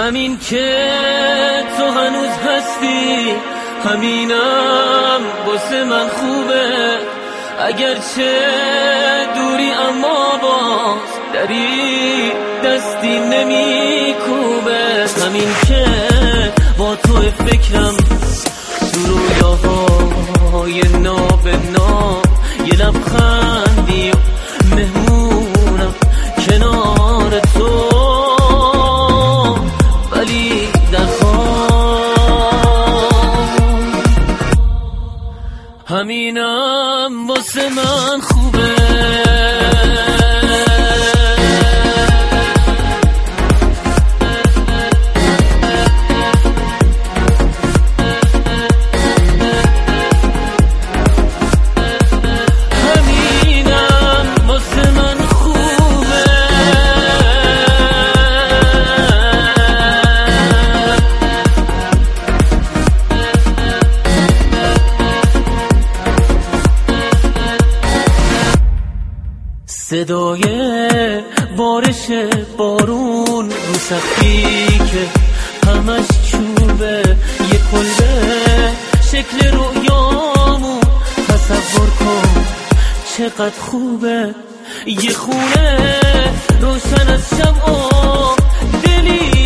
همین که تو هنوز هستی، همینم واسه من خوبه. اگرچه دوری اما باز دری دستی نمی کوبه. همین که با تو فکرم تو رویاهای نابنا، یه لبخندی و مهمونم کنار تو، ولی در خواب همینم واسه من خوبه. صدای بارش بارون رو سقفی که همش چوبه، یه کلبه شکل رویامون تصور کن چقدر خوبه. یه خونه روشن از شمع و دلی